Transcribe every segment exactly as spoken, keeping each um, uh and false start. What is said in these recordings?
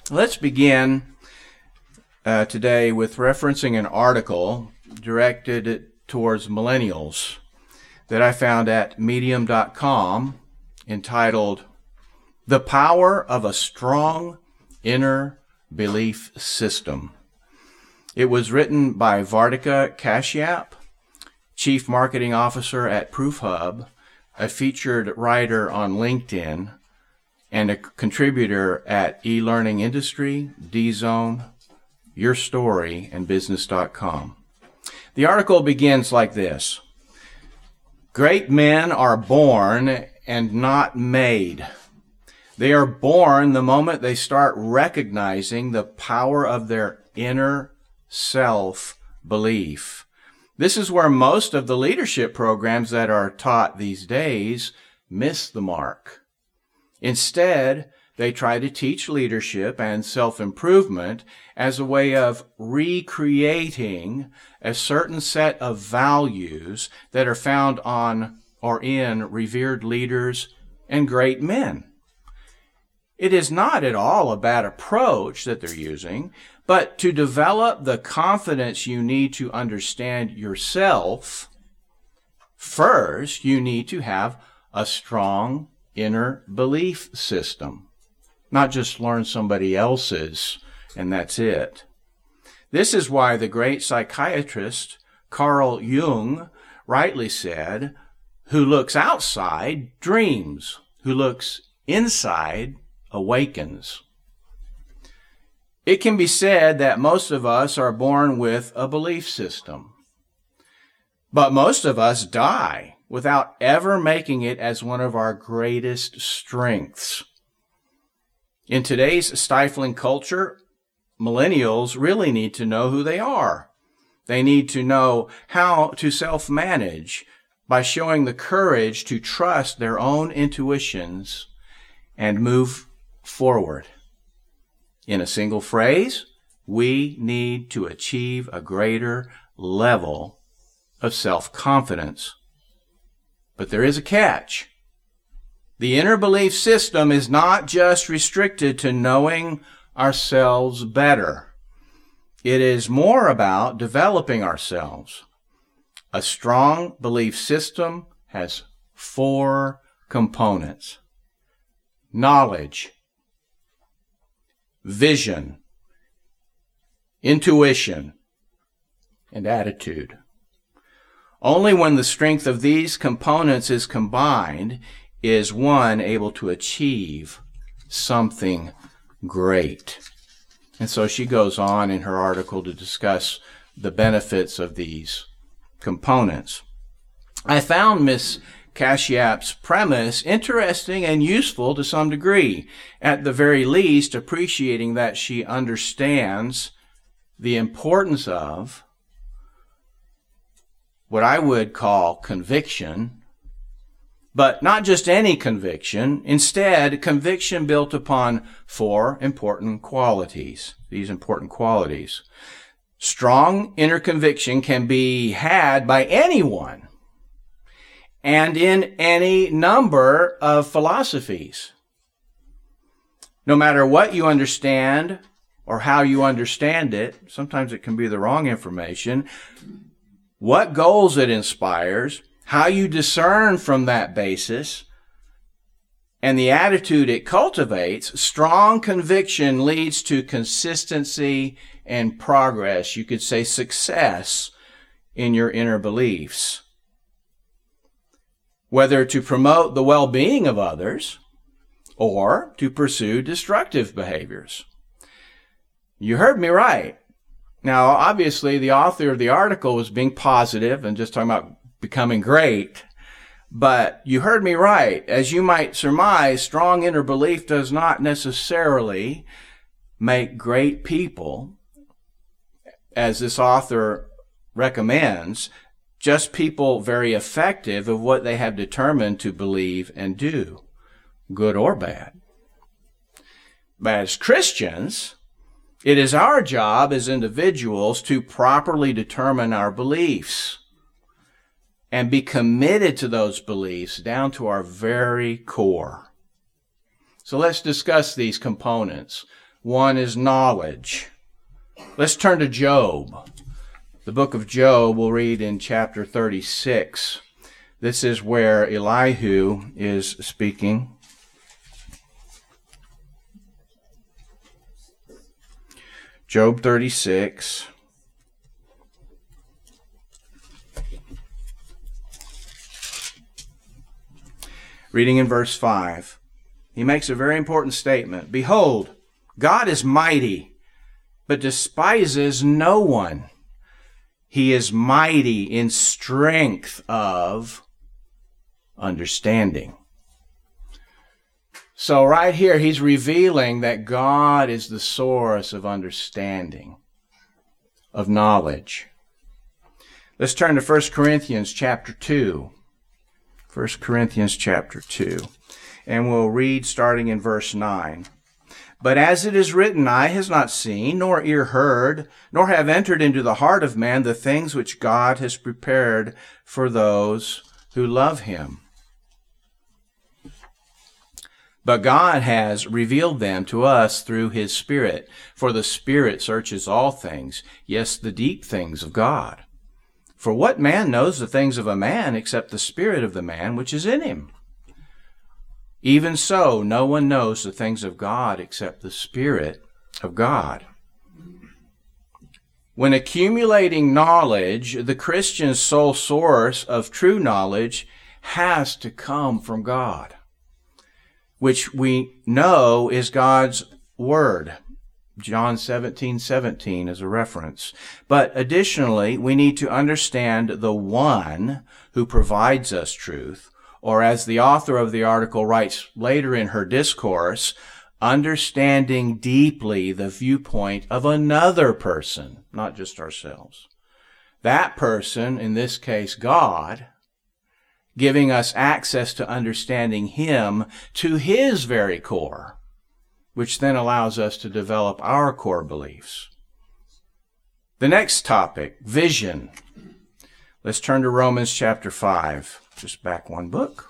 Let's begin uh, today with referencing an article directed towards millennials that I found at medium dot com entitled, "The Power of a Strong Inner Belief System." It was written by Vardika Kashyap, Chief Marketing Officer at ProofHub, a featured writer on LinkedIn, and a contributor at eLearning Industry, D-Zone, Your Story, and Business dot com. The article begins like this: "Great men are born and not made. They are born the moment they start recognizing the power of their inner self-belief. This is where most of the leadership programs that are taught these days miss the mark. Instead, they try to teach leadership and self-improvement as a way of recreating a certain set of values that are found on or in revered leaders and great men. It is not at all a bad approach that they're using, but to develop the confidence you need to understand yourself, first you need to have a strong inner belief system, not just learn somebody else's and that's it. This is why the great psychiatrist Carl Jung rightly said, 'Who looks outside dreams, who looks inside awakens.' It can be said that most of us are born with a belief system, but most of us die without ever making it as one of our greatest strengths. In today's stifling culture, millennials really need to know who they are. They need to know how to self-manage by showing the courage to trust their own intuitions and move forward. In a single phrase, we need to achieve a greater level of self-confidence. But there is a catch. The inner belief system is not just restricted to knowing ourselves better. It is more about developing ourselves. A strong belief system has four components: knowledge, vision, intuition, and attitude. Only when the strength of these components is combined is one able to achieve something great. And so she goes on in her article to discuss the benefits of these components. I found Miss Kashyap's premise interesting and useful to some degree, at the very least appreciating that she understands the importance of what I would call conviction, but not just any conviction, instead conviction built upon four important qualities, these important qualities. Strong inner conviction can be had by anyone and in any number of philosophies. No matter what you understand or how you understand it, sometimes it can be the wrong information, what goals it inspires, how you discern from that basis, and the attitude it cultivates, strong conviction leads to consistency and progress. You could say success in your inner beliefs. Whether to promote the well-being of others or to pursue destructive behaviors. You heard me right. Now, obviously, the author of the article was being positive and just talking about becoming great, but you heard me right. As you might surmise, strong inner belief does not necessarily make great people, as this author recommends, just people very effective of what they have determined to believe and do, good or bad. But as Christians, it is our job as individuals to properly determine our beliefs and be committed to those beliefs down to our very core. So let's discuss these components. one is knowledge. Let's turn to Job. The book of Job we'll read in chapter thirty-six. This is where Elihu is speaking. Job thirty-six. Reading in verse five. He makes a very important statement. Behold, God is mighty, but despises no one. He is mighty in strength of understanding. So right here, he's revealing that God is the source of understanding, of knowledge. Let's turn to First Corinthians chapter two. First Corinthians chapter two. And we'll read starting in verse nine. But as it is written, eye has not seen, nor ear heard, nor have entered into the heart of man the things which God has prepared for those who love him. But God has revealed them to us through his Spirit. For the Spirit searches all things, yes, the deep things of God. For what man knows the things of a man except the spirit of the man which is in him? Even so, no one knows the things of God except the Spirit of God. When accumulating knowledge, the Christian's sole source of true knowledge has to come from God, which we know is God's Word. John seventeen seventeen is a reference. But additionally, we need to understand the one who provides us truth, or as the author of the article writes later in her discourse, understanding deeply the viewpoint of another person, not just ourselves. That person, in this case God, giving us access to understanding him to his very core, which then allows us to develop our core beliefs. The next topic, vision. Let's turn to Romans chapter five. Just back one book.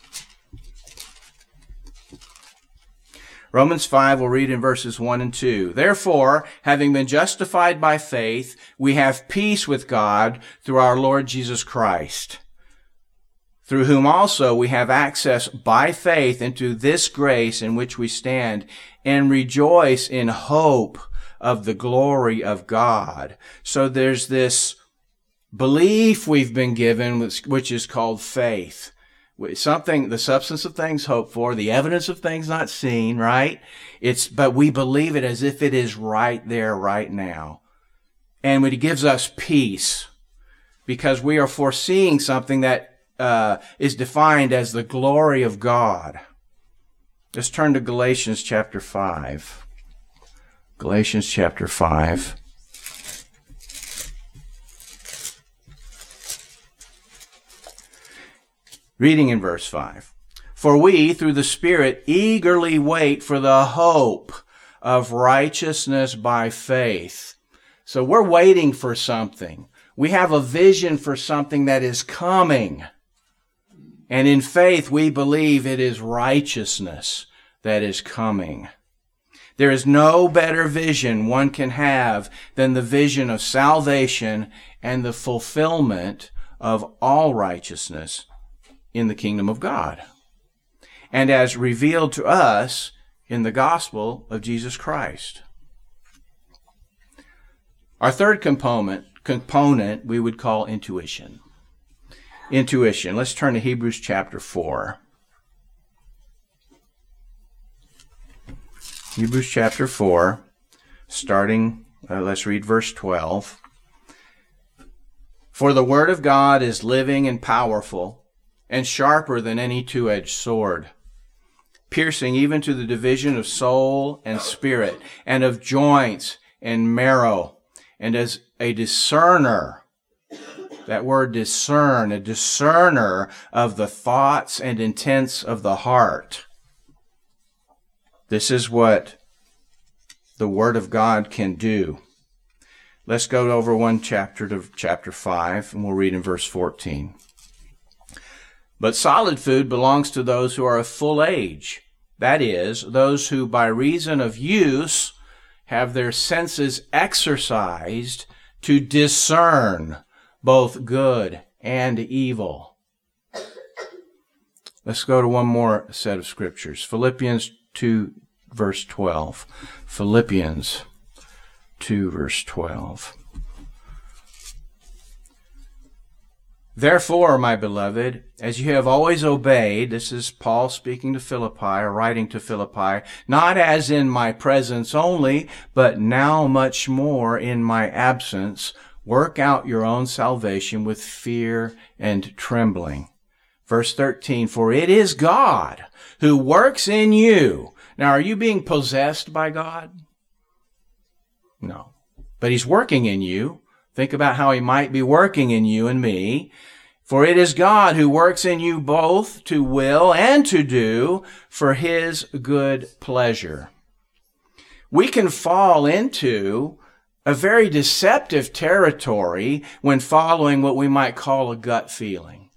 Romans five, we'll read in verses one and two. Therefore, having been justified by faith, we have peace with God through our Lord Jesus Christ, through whom also we have access by faith into this grace in which we stand, and rejoice in hope of the glory of God. So there's this belief we've been given, which is called faith. Something, the substance of things hoped for, the evidence of things not seen, right? It's, but we believe it as if it is right there, right now. And it gives us peace because we are foreseeing something that uh, is defined as the glory of God. Let's turn to Galatians chapter five. Galatians chapter five. Reading in verse five. For we, through the Spirit, eagerly wait for the hope of righteousness by faith. So we're waiting for something. We have a vision for something that is coming. And in faith, we believe it is righteousness that is coming. There is no better vision one can have than the vision of salvation and the fulfillment of all righteousness in the kingdom of God, and as revealed to us in the gospel of Jesus Christ. Our third component, component we would call intuition. Intuition. Let's turn to Hebrews chapter four. Hebrews chapter four, starting, uh, let's read verse twelve. For the word of God is living and powerful, and sharper than any two-edged sword, piercing even to the division of soul and spirit, and of joints and marrow, and as a discerner, that word discern, a discerner of the thoughts and intents of the heart. This is what the Word of God can do. Let's go over one chapter to chapter five, and we'll read in verse fourteen. But solid food belongs to those who are of full age, that is, those who by reason of use have their senses exercised to discern both good and evil. Let's go to one more set of scriptures. Philippians two, verse twelve. Philippians two, verse twelve. Therefore, my beloved, as you have always obeyed, this is Paul speaking to Philippi, or writing to Philippi, not as in my presence only, but now much more in my absence, work out your own salvation with fear and trembling. Verse thirteen, for it is God who works in you. Now, are you being possessed by God? No. But He's working in you. Think about how He might be working in you and me. For it is God who works in you both to will and to do for His good pleasure. We can fall into a very deceptive territory when following what we might call a gut feeling.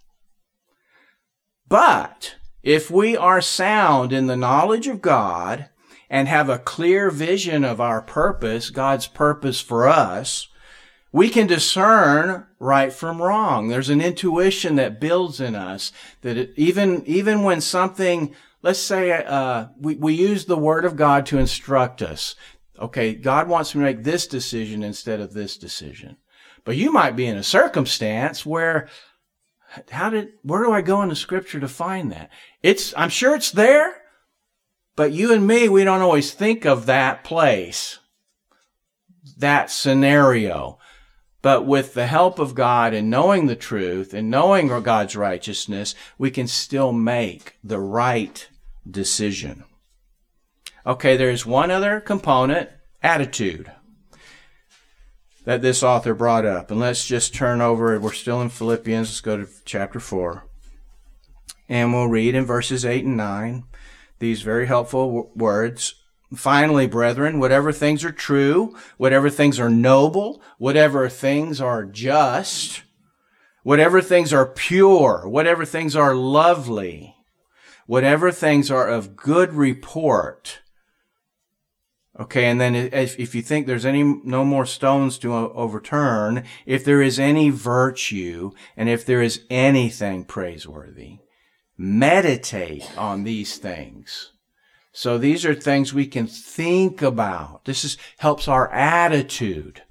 But if we are sound in the knowledge of God and have a clear vision of our purpose, God's purpose for us, we can discern right from wrong. There's an intuition that builds in us that it, even, even when something, let's say, uh, we, we use the Word of God to instruct us. Okay, God wants me to make this decision instead of this decision. But you might be in a circumstance where, how did, where do I go in the Scripture to find that? It's, I'm sure it's there, but you and me, we don't always think of that place, that scenario. But with the help of God and knowing the truth and knowing God's righteousness, we can still make the right decision. Okay, there's one other component, attitude, that this author brought up. And let's just turn over. We're still in Philippians. Let's go to chapter four. And we'll read in verses eight and nine these very helpful w- words. Finally, brethren, whatever things are true, whatever things are noble, whatever things are just, whatever things are pure, whatever things are lovely, whatever things are of good report. Okay, and then if, if you think there's any no more stones to overturn, if there is any virtue, and if there is anything praiseworthy, meditate on these things. So these are things we can think about. This is helps our attitude.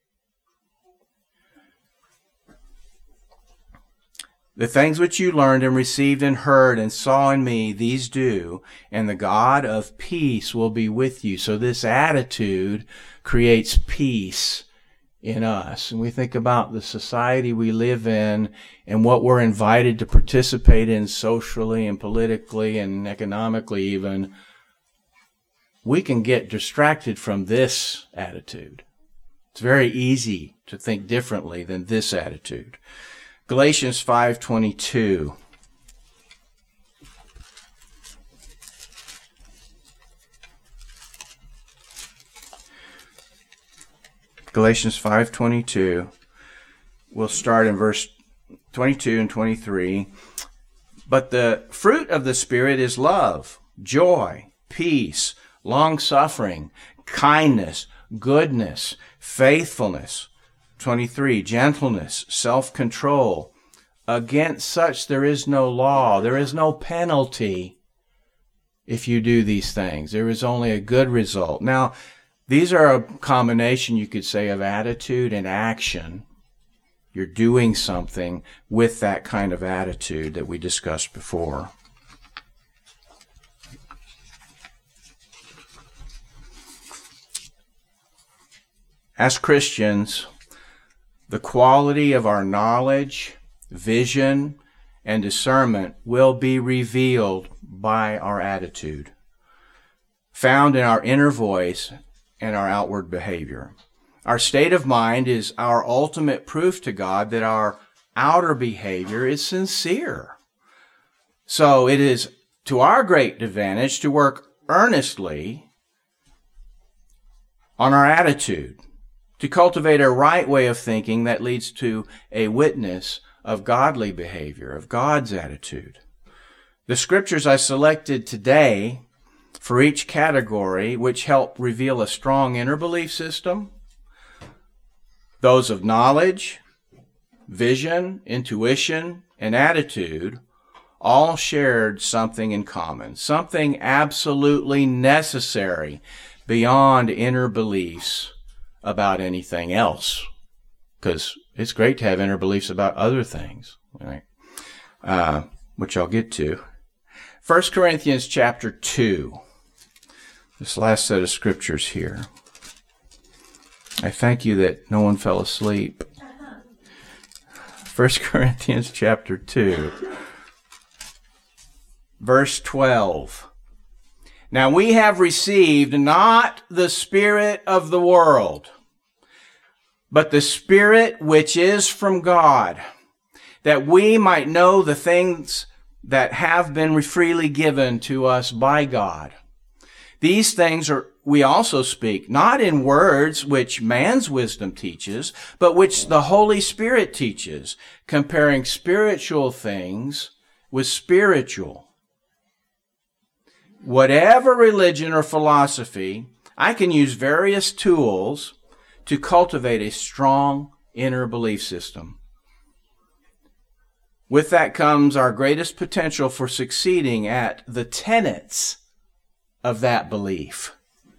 The things which you learned and received and heard and saw in me, these do, and the God of peace will be with you. So this attitude creates peace in us. And we think about the society we live in and what we're invited to participate in socially and politically and economically even. We can get distracted from this attitude. It's very easy to think differently than this attitude. Galatians five twenty-two. Galatians five twenty-two. We'll start in verse twenty-two and twenty-three. But the fruit of the Spirit is love, joy, peace, long-suffering, kindness, goodness, faithfulness. twenty-three, gentleness, self-control. Against such there is no law. There is no penalty if you do these things. There is only a good result. Now, these are a combination, you could say, of attitude and action. You're doing something with that kind of attitude that we discussed before. As Christians, the quality of our knowledge, vision, and discernment will be revealed by our attitude, found in our inner voice and our outward behavior. Our state of mind is our ultimate proof to God that our outer behavior is sincere. So it is to our great advantage to work earnestly on our attitude, to cultivate a right way of thinking that leads to a witness of godly behavior, of God's attitude. The scriptures I selected today for each category, which help reveal a strong inner belief system. Those of knowledge, vision, intuition, and attitude all shared something in common, something absolutely necessary beyond inner beliefs about anything else. Because it's great to have inner beliefs about other things, right? Uh, which I'll get to. First Corinthians chapter two. This last set of scriptures here. I thank you that no one fell asleep. First Corinthians chapter two. Verse twelve. Now we have received not the Spirit of the world, but the Spirit which is from God, that we might know the things that have been freely given to us by God. These things are we also speak, not in words which man's wisdom teaches, but which the Holy Spirit teaches, comparing spiritual things with spiritual. Whatever religion or philosophy, I can use various tools to cultivate a strong inner belief system. With that comes our greatest potential for succeeding at the tenets of that belief.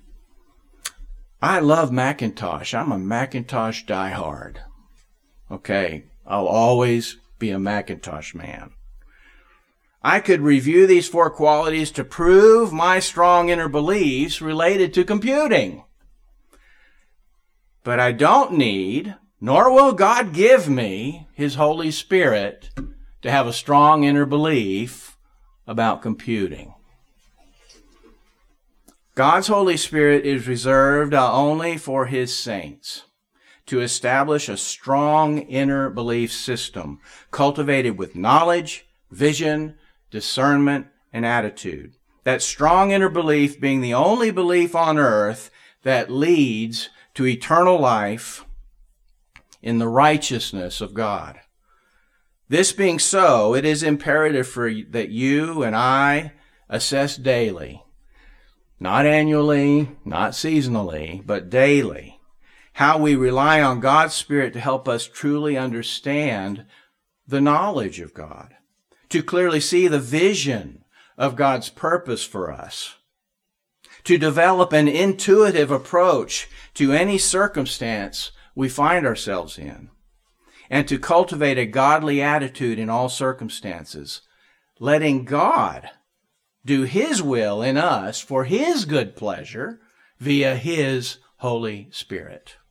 I love Macintosh. I'm a Macintosh diehard. Okay, I'll always be a Macintosh man. I could review these four qualities to prove my strong inner beliefs related to computing. But I don't need, nor will God give me, His Holy Spirit to have a strong inner belief about computing. God's Holy Spirit is reserved only for His saints to establish a strong inner belief system cultivated with knowledge, vision, discernment, and attitude. That strong inner belief being the only belief on earth that leads to eternal life in the righteousness of God. This being so, it is imperative for that you and I assess daily, not annually, not seasonally, but daily, how we rely on God's Spirit to help us truly understand the knowledge of God, to clearly see the vision of God's purpose for us, to develop an intuitive approach to any circumstance we find ourselves in, and to cultivate a godly attitude in all circumstances, letting God do His will in us for His good pleasure via His Holy Spirit.